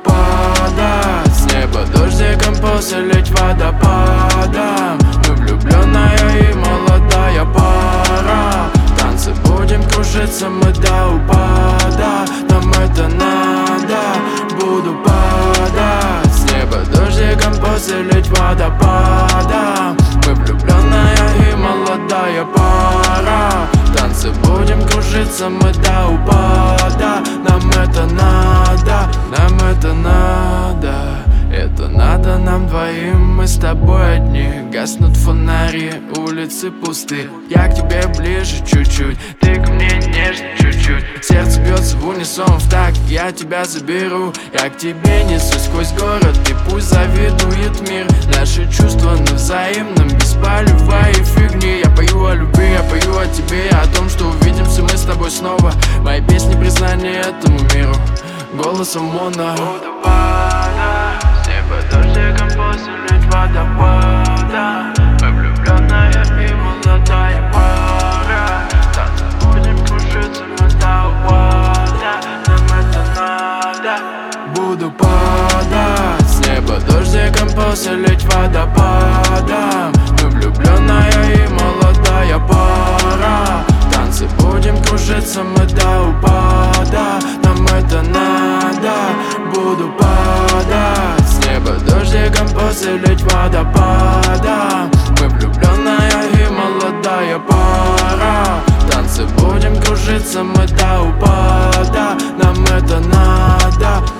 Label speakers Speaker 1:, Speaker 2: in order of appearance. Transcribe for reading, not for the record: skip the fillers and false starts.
Speaker 1: падать с неба дождиком, посылить водопадом. Мы влюбленная и молодая пара. В танце будем кружиться мы до упада. Нам это надо. Буду падать с неба дождиком, посылить водопадом. Мы влюбленная и молодая пара. В танце будем кружиться мы до упада. Нам это надо, нам это надо. Это надо нам двоим, мы с тобой одни. Гаснут фонари, улицы пусты. Я к тебе ближе чуть-чуть, ты ко мне нежнее чуть-чуть. Сердце бьется в унисон, в такт, я тебя заберу. Я к тебе несусь сквозь город, и пусть завидует мир. Наши чувства на взаимном, без полевой фигни. Я пою о любви, я пою о тебе, о том, что увидимся мы с тобой снова. Мои песни признание этому миру, голосом моно.
Speaker 2: Буду падать с неба дождиком, посылить водопада. Мы влюбленная и молодая пара. Танцы будем кружиться мы до упада. Нам это надо.
Speaker 1: Буду падать с неба дождиком, посылить водопадом. Мы влюбленная и молодая пара. Танцы будем кружиться мы до упада. Нам это надо. Буду падать с неба дождиком, посылить водопадом. Мы влюбленная и молодая пара. Танцы будем кружиться мы до упада. Нам это надо.